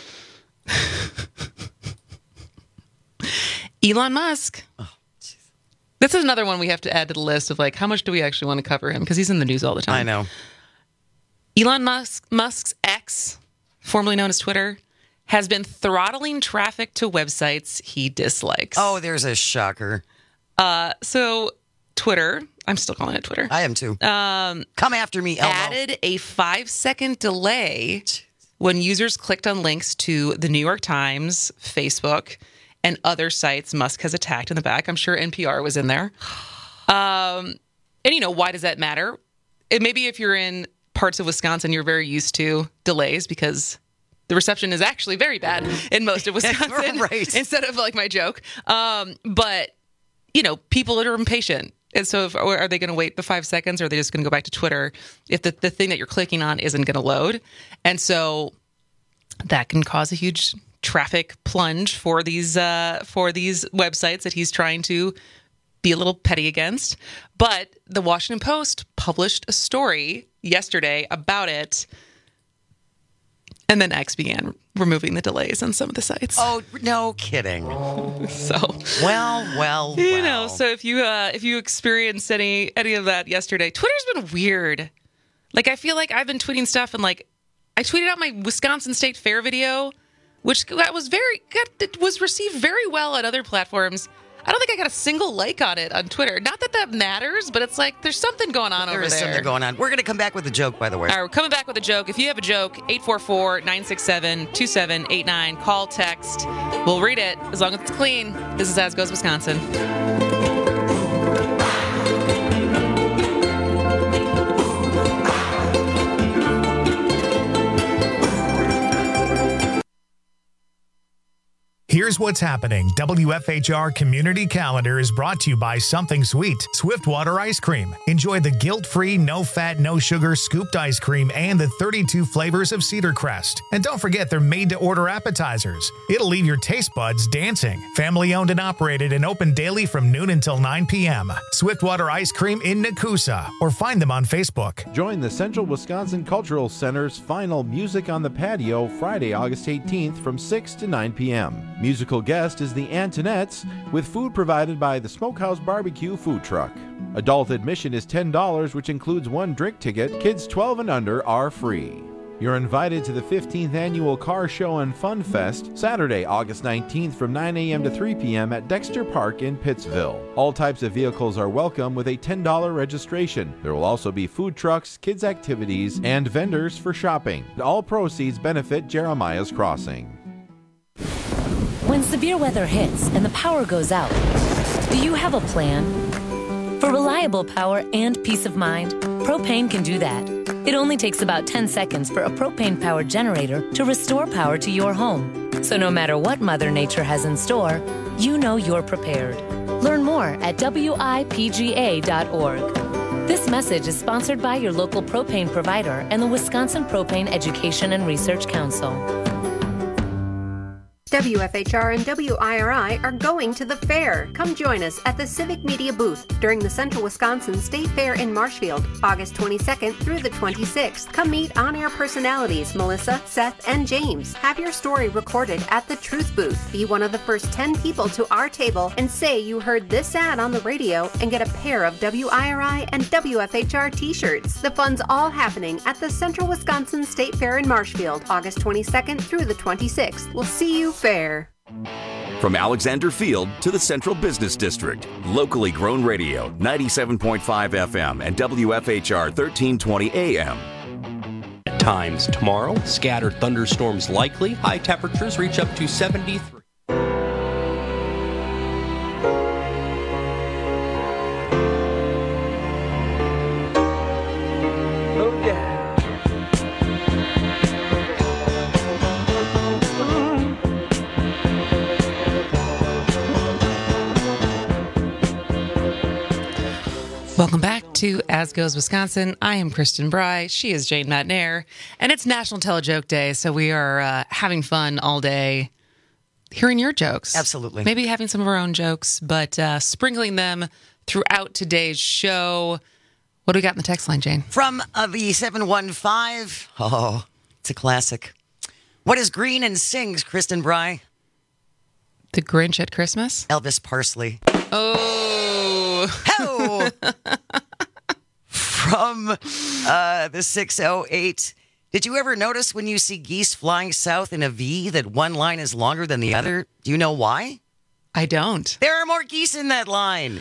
S20: Elon Musk.
S19: Oh,
S20: this is another one we have to add to the list of like, how much do we actually want to cover him? Because he's in the news all the time.
S19: I know.
S20: Elon Musk's X, formerly known as Twitter, has been throttling traffic to websites he dislikes.
S19: Oh, there's a shocker.
S20: So Twitter, I'm still calling it Twitter.
S19: I am too. Come after me, Elmo.
S20: Added a 5-second delay when users clicked on links to the New York Times, Facebook, and other sites Musk has attacked in the back. I'm sure NPR was in there. And why does that matter? Maybe if you're in parts of Wisconsin, you're very used to delays because the reception is actually very bad in most of Wisconsin.
S19: Right.
S20: Instead of like my joke. But, people are impatient. And so are they going to wait the 5 seconds, or are they just going to go back to Twitter if the thing that you're clicking on isn't going to load? And so that can cause a huge traffic plunge for these websites that he's trying to be a little petty against. But the Washington Post published a story yesterday about it. And then X began removing the delays on some of the sites.
S19: Oh, no kidding.
S20: So
S19: well.
S20: So if you experienced any of that yesterday, Twitter's been weird. Like I feel like I've been tweeting stuff, and like I tweeted out my Wisconsin State Fair video, which was received very well at other platforms. I don't think I got a single like on it on Twitter. Not that matters, but it's like there's something going on over there.
S19: There is something going on. We're going to come back with a joke, by the way.
S20: All right, we're coming back with a joke. If you have a joke, 844-967-2789. Call, text. We'll read it as long as it's clean. This is As Goes Wisconsin.
S21: Here's what's happening. WFHR Community Calendar is brought to you by Something Sweet, Swiftwater Ice Cream. Enjoy the guilt-free, no-fat, no-sugar scooped ice cream and the 32 flavors of Cedar Crest. And don't forget they're made-to-order appetizers. It'll leave your taste buds dancing. Family-owned and operated and open daily from noon until 9 p.m. Swiftwater Ice Cream in Nakusa, or find them on Facebook.
S14: Join the Central Wisconsin Cultural Center's final Music on the Patio Friday, August 18th from 6 to 9 p.m. Musical guest is the Antonettes, with food provided by the Smokehouse Barbecue food truck. Adult admission is $10, which includes one drink ticket. Kids 12 and under are free. You're invited to the 15th Annual Car Show and Fun Fest, Saturday, August 19th from 9 a.m. to 3 p.m. at Dexter Park in Pittsville. All types of vehicles are welcome with a $10 registration. There will also be food trucks, kids' activities, and vendors for shopping. All proceeds benefit Jeremiah's Crossing.
S1: When severe weather hits and the power goes out, do you have a plan? For reliable power and peace of mind, Propane can do that. It only takes about 10 seconds for a propane-powered generator to restore power to your home. So no matter what Mother Nature has in store, you know you're prepared. Learn more at WIPGA.org. This message is sponsored by your local propane provider and the Wisconsin Propane Education and Research Council.
S15: WFHR and WIRI are going to the fair. Come join us at the Civic Media booth during the Central Wisconsin State Fair in Marshfield, August 22nd through the 26th. Come meet on-air personalities Melissa, Seth, and James. Have your story recorded at the Truth booth. Be one of the first 10 people to our table and say you heard this ad on the radio and get a pair of WIRI and WFHR t-shirts. The fun's all happening at the Central Wisconsin State Fair in Marshfield, August 22nd through the 26th. We'll see you fair.
S17: From Alexander Field to the Central Business District, locally grown radio, 97.5 FM and WFHR 1320 AM.
S18: At times tomorrow, scattered thunderstorms likely. High temperatures reach up to 73.
S20: Welcome back to As Goes Wisconsin. I am Kristen Bry. She is Jane Matnair. And it's National Tell a Joke Day, so we are having fun all day hearing your jokes.
S19: Absolutely.
S20: Maybe having some of our own jokes, but sprinkling them throughout today's show. What do we got in the text line, Jane?
S19: From the 715. Oh, it's a classic. What is green and sings, Kristen Bry?
S20: The Grinch at Christmas?
S19: Elvis Parsley.
S20: Oh.
S19: Hello. From the 608. Did you ever notice when you see geese flying south in a V that one line is longer than the other? Do you know why?
S20: I don't.
S19: There are more geese in that line.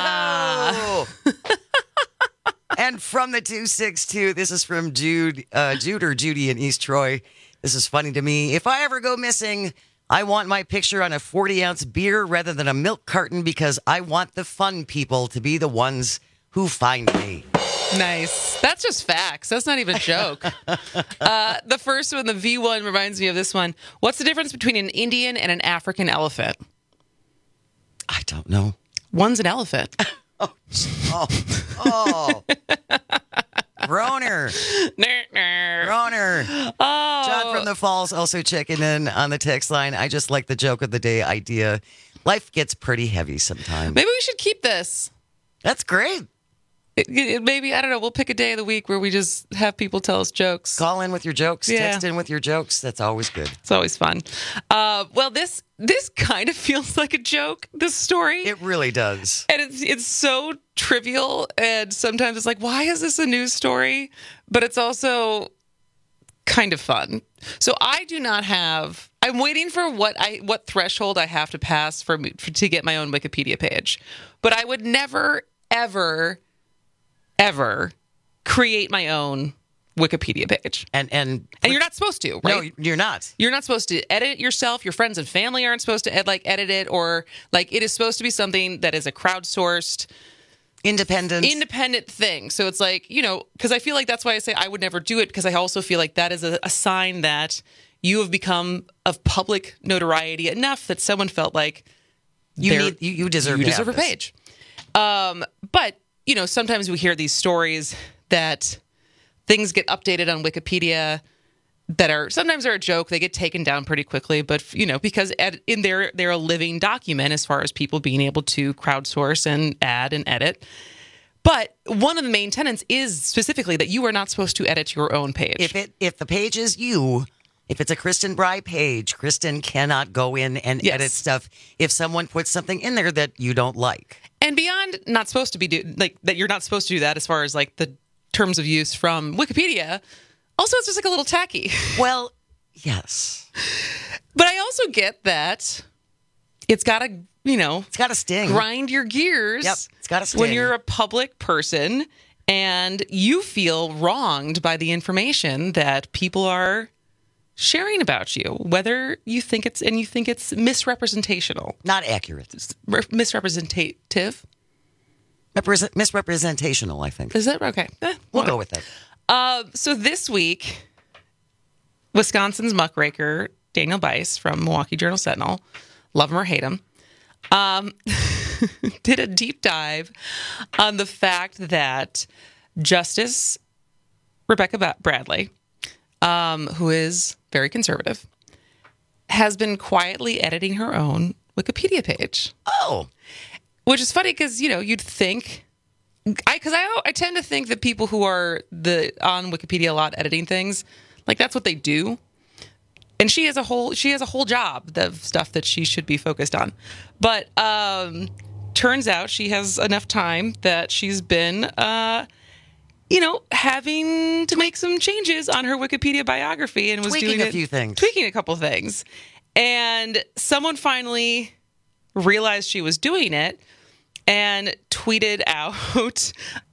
S19: And from the 262, this is from Jude or Judy in East Troy. This is funny to me. If I ever go missing, I want my picture on a 40-ounce beer rather than a milk carton because I want the fun people to be the ones who find me.
S20: Nice. That's just facts. That's not even a joke. The first one, the V1, reminds me of this one. What's the difference between an Indian and an African elephant?
S19: I don't know.
S20: One's an elephant.
S19: Oh. Groner. Oh. John from the Falls also checking in on the text line. I just like the joke of the day idea. Life gets pretty heavy sometimes.
S20: Maybe we should keep this.
S19: That's great.
S20: Maybe, I don't know, we'll pick a day of the week where we just have people tell us jokes.
S19: Call in with your jokes. Yeah. Text in with your jokes. That's always good.
S20: It's always fun. Well, this kind of feels like a joke, this story.
S19: It really does.
S20: And it's so trivial, and sometimes it's like, why is this a news story? But it's also kind of fun. So I do not have... I'm waiting for what threshold I have to pass to get my own Wikipedia page. But I would never, ever create my own Wikipedia page. And you're not supposed to, right?
S19: No, you're not.
S20: You're not supposed to edit it yourself. Your friends and family aren't supposed to edit it, or it is supposed to be something that is a crowdsourced, independent thing. So it's because I feel like that's why I say I would never do it, because I also feel like that is a sign that you have become of public notoriety enough that someone felt like
S19: you deserve
S20: a page. But sometimes we hear these stories that things get updated on Wikipedia that sometimes are a joke. They get taken down pretty quickly, but because they're a living document as far as people being able to crowdsource and add and edit. But one of the main tenets is specifically that you are not supposed to edit your own page.
S19: If the page is if it's a Kristen Bry page, Kristen cannot go in and edit stuff if someone puts something in there that you don't like.
S20: And beyond not supposed to be that you're not supposed to do that as far as the terms of use from Wikipedia, Also, it's just like a little tacky.
S19: Well, yes.
S20: But I also get that it's got to,
S19: it's got to sting.
S20: Grind your gears.
S19: Yep, it's got to sting.
S20: When you're a public person and you feel wronged by the information that people are sharing about you, whether you think it's misrepresentational.
S19: Not accurate.
S20: Misrepresentative.
S19: Misrepresentational, I think.
S20: Is that okay?
S19: We'll go with that.
S20: So this week, Wisconsin's muckraker, Daniel Bice from Milwaukee Journal-Sentinel, love him or hate him, did a deep dive on the fact that Justice Rebecca Bradley, who is very conservative, has been quietly editing her own Wikipedia page.
S19: Oh.
S20: Which is funny because, you'd think... I tend to think that people who are on Wikipedia a lot editing things, like that's what they do. And she has a whole job of stuff that she should be focused on. But turns out she has enough time that she's been having to make some changes on her Wikipedia biography and was
S19: tweaking
S20: doing
S19: a few things.
S20: Tweaking a couple things. And someone finally realized she was doing it and tweeted out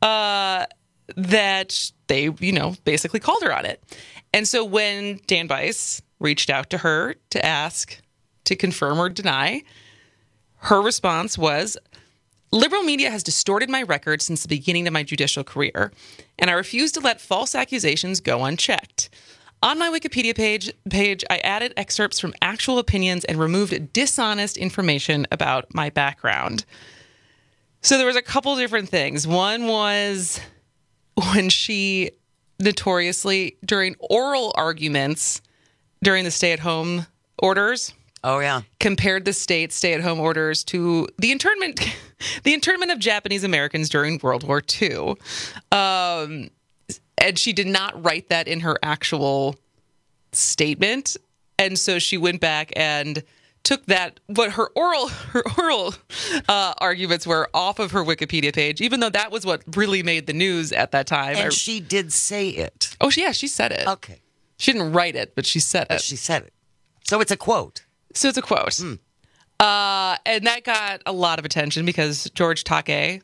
S20: that they, basically called her on it. And so when Dan Bice reached out to her to ask to confirm or deny, her response was, "Liberal media has distorted my record since the beginning of my judicial career, and I refuse to let false accusations go unchecked. On my Wikipedia page, I added excerpts from actual opinions and removed dishonest information about my background." So there was a couple different things. One was when she notoriously, during oral arguments during the stay-at-home orders, compared the state's stay-at-home orders to the internment of Japanese Americans during World War II. And she did not write that in her actual statement. And so she went back and took that, what her oral arguments were, off of her Wikipedia page, even though that was what really made the news at that time.
S19: And she did say it.
S20: Oh, yeah, she said it.
S19: Okay.
S20: She didn't write it, but she said it.
S19: She said it. So it's a quote.
S20: And that got a lot of attention because George Takei,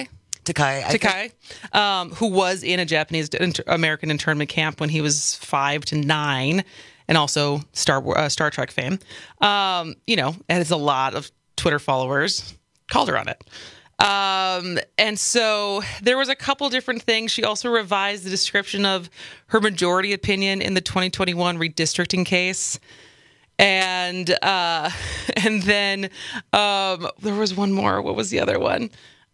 S20: who was in a Japanese American internment camp when he was 5 to 9, and also Star Trek fame, has a lot of Twitter followers, called her on it. And so there was a couple different things. She also revised the description of her majority opinion in the 2021 redistricting case. And then there was one more. What was the other one?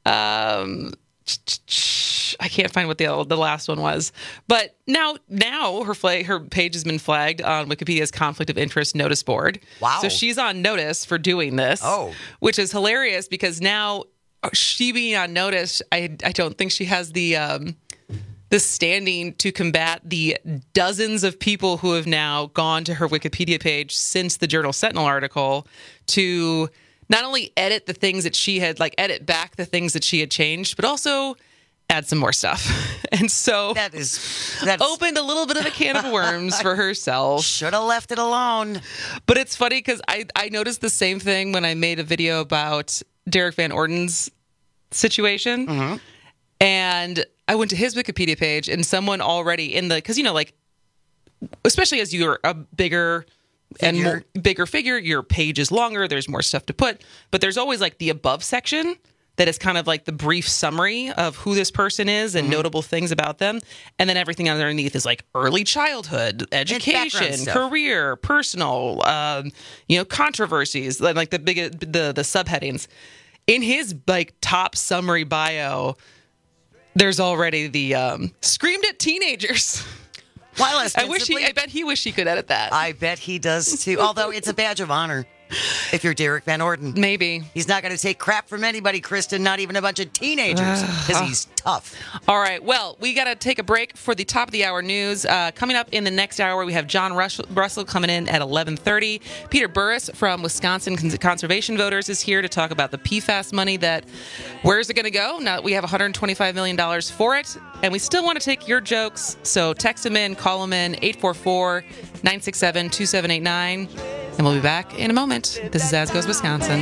S20: I can't find what the last one was. But now her page has been flagged on Wikipedia's conflict of interest notice board.
S19: Wow.
S20: So she's on notice for doing this.
S19: Oh.
S20: Which is hilarious because now she being on notice, I don't think she has the standing to combat the dozens of people who have now gone to her Wikipedia page since the Journal-Sentinel article to not only edit the things that she had, edit back the things that she had changed, but also add some more stuff. And so that's opened a little bit of a can of worms for herself.
S19: Should have left it alone.
S20: But it's funny because I noticed the same thing when I made a video about Derek Van Orden's situation.
S19: Mm-hmm.
S20: And I went to his Wikipedia page and someone already because, especially as you're a bigger figure, your page is longer, there's more stuff to put, but there's always the above section that is kind of the brief summary of who this person is and notable things about them. And then everything underneath is early childhood, education, career, personal, controversies, the subheadings. In his top summary bio, there's already the screamed at teenagers.
S19: While
S20: I bet he wished he could edit that.
S19: I bet he does too. Although it's a badge of honor. If you're Derek Van Orden.
S20: Maybe.
S19: He's not going to take crap from anybody, Kristen, not even a bunch of teenagers, because he's tough.
S20: All right. Well, we got to take a break for the top of the hour news. Coming up in the next hour, we have John Russell coming in at 11:30. Peter Burris from Wisconsin Conservation Voters is here to talk about the PFAS money where's it going to go? Now that we have $125 million for it, and we still want to take your jokes. So text them in, call them in, 844-967-2789. And we'll be back in a moment. This is As Goes Wisconsin.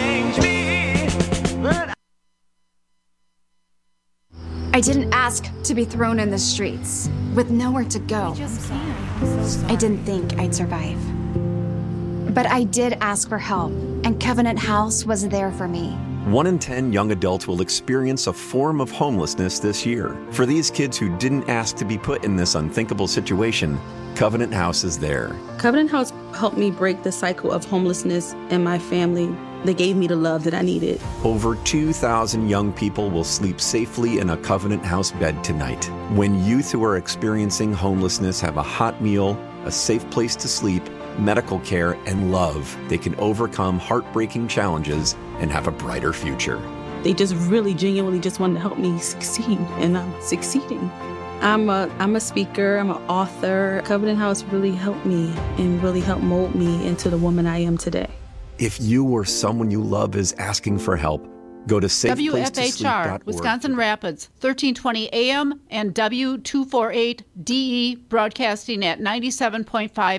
S2: I didn't ask to be thrown in the streets with nowhere to go. I didn't think I'd survive. But I did ask for help, and Covenant House was there for me.
S4: 1 in 10 young adults will experience a form of homelessness this year. For these kids who didn't ask to be put in this unthinkable situation, Covenant House is there.
S22: Covenant House helped me break the cycle of homelessness in my family. They gave me the love that I needed.
S4: Over 2,000 young people will sleep safely in a Covenant House bed tonight. When youth who are experiencing homelessness have a hot meal, a safe place to sleep, medical care, and love, they can overcome heartbreaking challenges and have a brighter future.
S22: They just really genuinely just wanted to help me succeed, and I'm succeeding. I'm a speaker, I'm an author. Covenant House really helped me and really helped mold me into the woman I am today.
S4: If you or someone you love is asking for help, go to
S23: WFHR, Wisconsin Rapids, 1320 AM and W248DE, broadcasting at 97.5